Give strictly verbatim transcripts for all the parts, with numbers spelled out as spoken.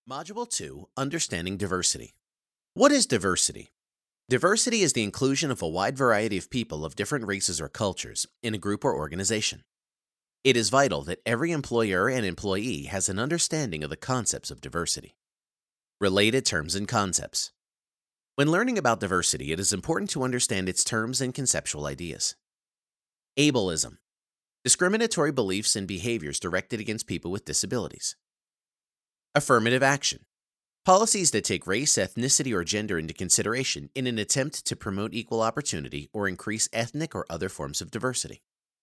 Module two, Understanding Diversity. What is diversity? Diversity is the inclusion of a wide variety of people of different races or cultures in a group or organization. It is vital that every employer and employee has an understanding of the concepts of diversity. Related terms and concepts. When learning about diversity, it is important to understand its terms and conceptual ideas. Ableism. Discriminatory beliefs and behaviors directed against people with disabilities. Affirmative action. Policies that take race, ethnicity, or gender into consideration in an attempt to promote equal opportunity or increase ethnic or other forms of diversity.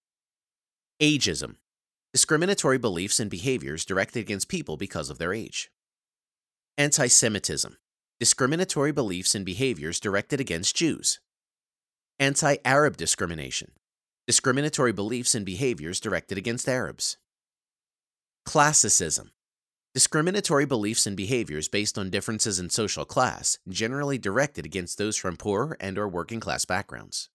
Ageism. Discriminatory beliefs and behaviors directed against people because of their age. Anti-Semitism. Discriminatory beliefs and behaviors directed against Jews. Anti-Arab discrimination. Discriminatory beliefs and behaviors directed against Arabs. Classicism. Discriminatory beliefs and behaviors based on differences in social class, generally directed against those from poorer and or working class backgrounds.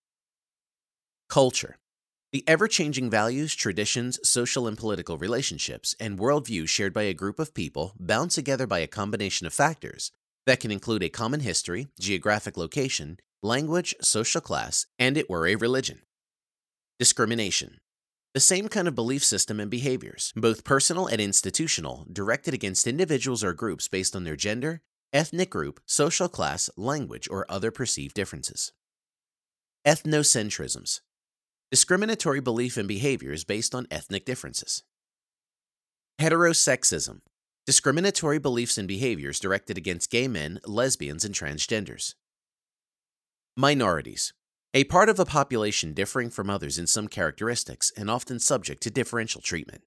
Culture. The ever-changing values, traditions, social and political relationships, and worldviews shared by a group of people bound together by a combination of factors that can include a common history, geographic location, language, social class, and it were a religion. Discrimination. The same kind of belief system and behaviors, both personal and institutional, directed against individuals or groups based on their gender, ethnic group, social class, language, or other perceived differences. Ethnocentrisms. Discriminatory belief and behaviors based on ethnic differences. Heterosexism. Discriminatory beliefs and behaviors directed against gay men, lesbians, and transgenders. Minorities. A part of a population differing from others in some characteristics and often subject to differential treatment.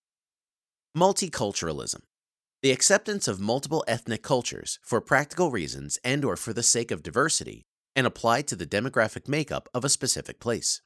Multiculturalism. The acceptance of multiple ethnic cultures for practical reasons and or for the sake of diversity and applied to the demographic makeup of a specific place.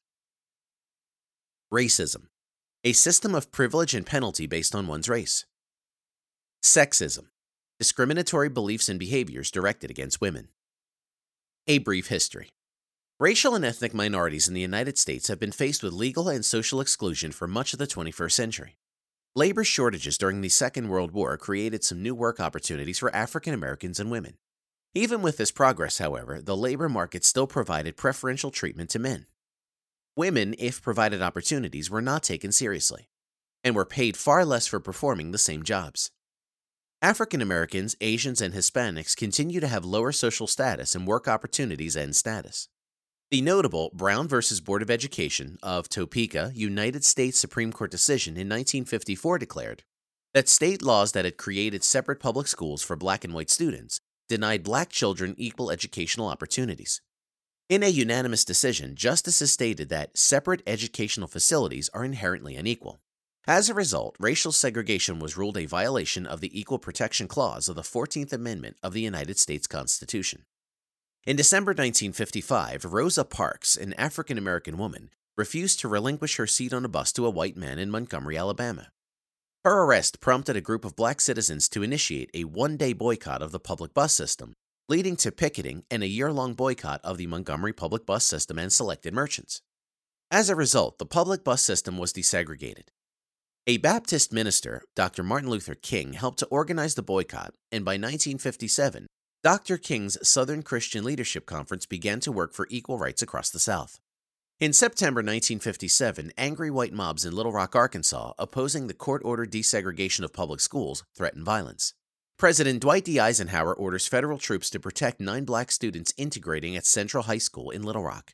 Racism. A system of privilege and penalty based on one's race. Sexism. Discriminatory beliefs and behaviors directed against women. A brief history. Racial and ethnic minorities in the United States have been faced with legal and social exclusion for much of the twenty-first century. Labor shortages during the Second World War created some new work opportunities for African Americans and women. Even with this progress, however, the labor market still provided preferential treatment to men. Women, if provided opportunities, were not taken seriously, and were paid far less for performing the same jobs. African Americans, Asians, and Hispanics continue to have lower social status and work opportunities and status. The notable Brown versus Board of Education of Topeka, United States Supreme Court decision in nineteen fifty-four declared that state laws that had created separate public schools for black and white students denied black children equal educational opportunities. In a unanimous decision, justices stated that separate educational facilities are inherently unequal. As a result, racial segregation was ruled a violation of the Equal Protection Clause of the fourteenth Amendment of the United States Constitution. In December nineteen fifty-five, Rosa Parks, an African-American woman, refused to relinquish her seat on a bus to a white man in Montgomery, Alabama. Her arrest prompted a group of black citizens to initiate a one-day boycott of the public bus system, leading to picketing and a year-long boycott of the Montgomery public bus system and selected merchants. As a result, the public bus system was desegregated. A Baptist minister, Doctor Martin Luther King, helped to organize the boycott, and by nineteen fifty-seven, Doctor King's Southern Christian Leadership Conference began to work for equal rights across the South. In September nineteen fifty-seven, angry white mobs in Little Rock, Arkansas, opposing the court-ordered desegregation of public schools, threatened violence. President Dwight D. Eisenhower orders federal troops to protect nine black students integrating at Central High School in Little Rock.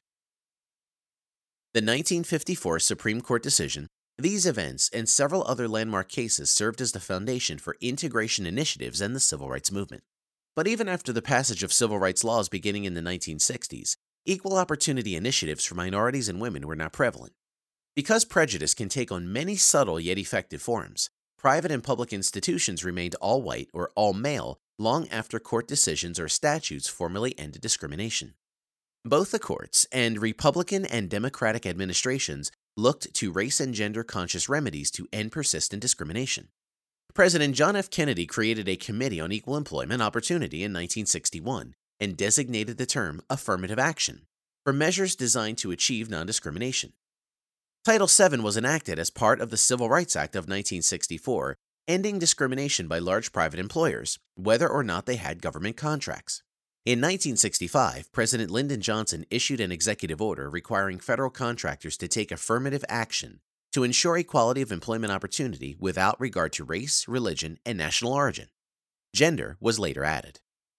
The nineteen fifty-four Supreme Court decision, these events, and several other landmark cases served as the foundation for integration initiatives and the civil rights movement. But even after the passage of civil rights laws beginning in the nineteen sixties, equal opportunity initiatives for minorities and women were not prevalent. Because prejudice can take on many subtle yet effective forms, private and public institutions remained all white or all male long after court decisions or statutes formally ended discrimination. Both the courts and Republican and Democratic administrations looked to race and gender conscious remedies to end persistent discrimination. President John F. Kennedy created a Committee on Equal Employment Opportunity in nineteen sixty-one and designated the term affirmative action for measures designed to achieve non-discrimination. Title seven was enacted as part of the Civil Rights Act of nineteen sixty-four ending discrimination by large private employers, whether or not they had government contracts. In nineteen sixty-five, President Lyndon Johnson issued an executive order requiring federal contractors to take affirmative action to ensure equality of employment opportunity without regard to race, religion, and national origin. Gender was later added.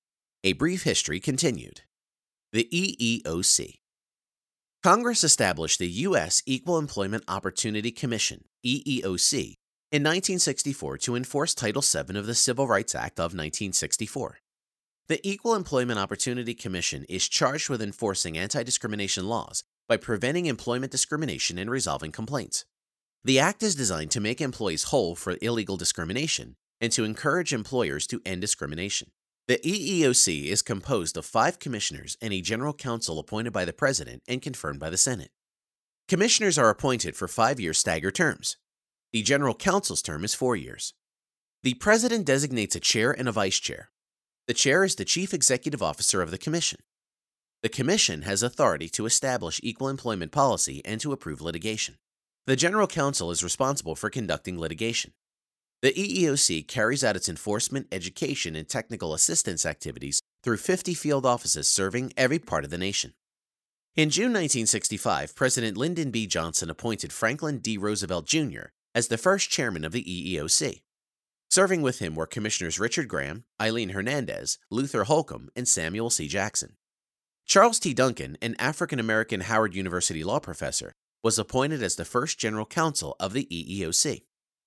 A brief history continued. The E E O C. Congress established the U S Equal Employment Opportunity Commission, E E O C, in nineteen sixty-four to enforce Title seven of the Civil Rights Act of nineteen sixty-four. The Equal Employment Opportunity Commission is charged with enforcing anti-discrimination laws by preventing employment discrimination and resolving complaints. The act is designed to make employees whole for illegal discrimination and to encourage employers to end discrimination. The E E O C is composed of five commissioners and a general counsel appointed by the President and confirmed by the Senate. Commissioners are appointed for five-year staggered terms. The general counsel's term is four years. The President designates a chair and a vice chair. The chair is the chief executive officer of the commission. The commission has authority to establish equal employment policy and to approve litigation. The general counsel is responsible for conducting litigation. The E E O C carries out its enforcement, education, and technical assistance activities through fifty field offices serving every part of the nation. In June nineteen sixty-five, President Lyndon B. Johnson appointed Franklin D. Roosevelt Junior as the first chairman of the E E O C. Serving with him were Commissioners Richard Graham, Eileen Hernandez, Luther Holcomb, and Samuel C. Jackson. Charles T. Duncan, an African-American Howard University law professor, was appointed as the first general counsel of the E E O C.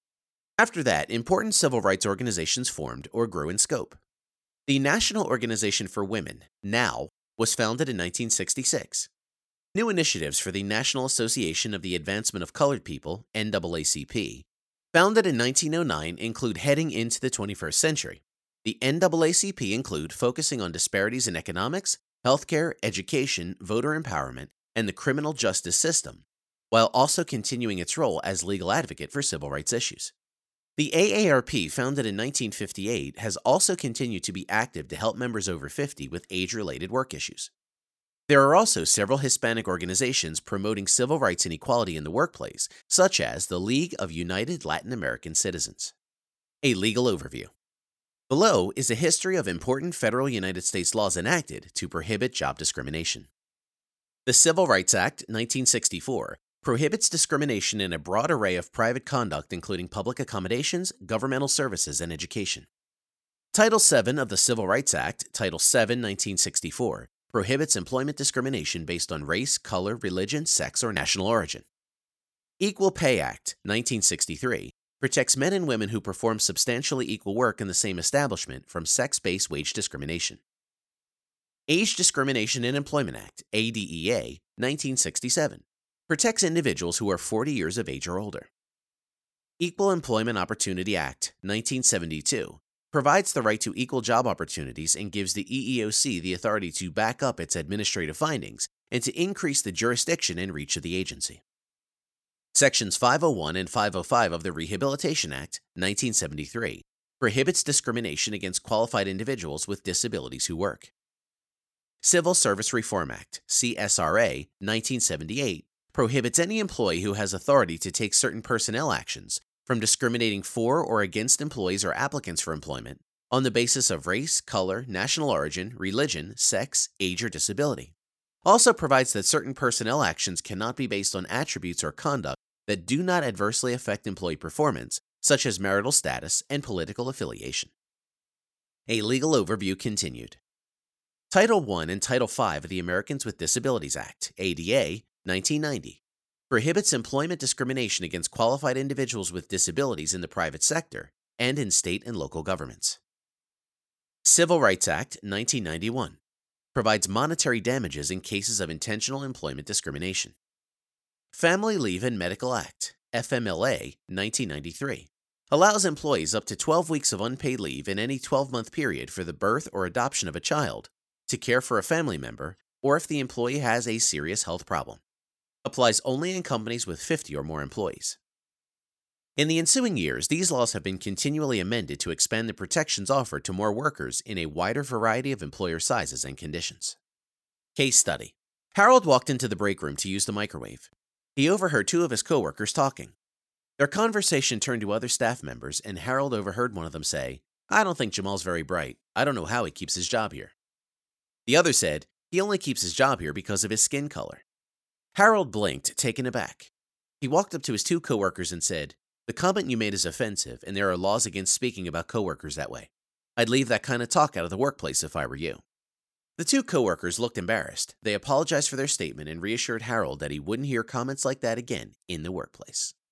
After that, important civil rights organizations formed or grew in scope. The National Organization for Women, NOW, was founded in nineteen sixty-six. New initiatives for the National Association of the Advancement of Colored People, N double A C P, founded in nineteen oh nine, include heading into the twenty-first century. The N double A C P include focusing on disparities in economics, healthcare, education, voter empowerment, and the criminal justice system, while also continuing its role as legal advocate for civil rights issues. The A A R P, founded in nineteen fifty-eight, has also continued to be active to help members over fifty with age-related work issues. There are also several Hispanic organizations promoting civil rights and equality in the workplace, such as the League of United Latin American Citizens. A legal overview. Below is a history of important federal United States laws enacted to prohibit job discrimination. The Civil Rights Act, nineteen sixty-four, prohibits discrimination in a broad array of private conduct including public accommodations, governmental services, and education. Title seven of the Civil Rights Act, Title seven, nineteen sixty-four, prohibits employment discrimination based on race, color, religion, sex, or national origin. Equal Pay Act, nineteen sixty-three, protects men and women who perform substantially equal work in the same establishment from sex-based wage discrimination. Age Discrimination in Employment Act, A D E A, nineteen sixty-seven, protects individuals who are forty years of age or older. Equal Employment Opportunity Act, nineteen seventy-two, provides the right to equal job opportunities and gives the E E O C the authority to back up its administrative findings and to increase the jurisdiction and reach of the agency. Sections five oh one and five oh five of the Rehabilitation Act, nineteen seventy-three, prohibits discrimination against qualified individuals with disabilities who work. Civil Service Reform Act, C S R A, nineteen seventy-eight, prohibits any employee who has authority to take certain personnel actions from discriminating for or against employees or applicants for employment on the basis of race, color, national origin, religion, sex, age, or disability. Also provides that certain personnel actions cannot be based on attributes or conduct that do not adversely affect employee performance, such as marital status and political affiliation. A legal overview continued. Title one and Title five of the Americans with Disabilities Act, A D A, nineteen ninety, prohibits employment discrimination against qualified individuals with disabilities in the private sector and in state and local governments. Civil Rights Act, nineteen ninety-one, provides monetary damages in cases of intentional employment discrimination. Family Leave and Medical Act, F M L A, nineteen ninety-three, allows employees up to twelve weeks of unpaid leave in any twelve-month period for the birth or adoption of a child, to care for a family member, or if the employee has a serious health problem. Applies only in companies with fifty or more employees. In the ensuing years, these laws have been continually amended to expand the protections offered to more workers in a wider variety of employer sizes and conditions. Case study. Harold walked into the break room to use the microwave. He overheard two of his coworkers talking. Their conversation turned to other staff members, and Harold overheard one of them say, "I don't think Jamal's very bright. I don't know how he keeps his job here." The other said, "He only keeps his job here because of his skin color." Harold blinked, taken aback. He walked up to his two coworkers and said, "The comment you made is offensive, and there are laws against speaking about coworkers that way. I'd leave that kind of talk out of the workplace if I were you." The two coworkers looked embarrassed. They apologized for their statement and reassured Harold that he wouldn't hear comments like that again in the workplace.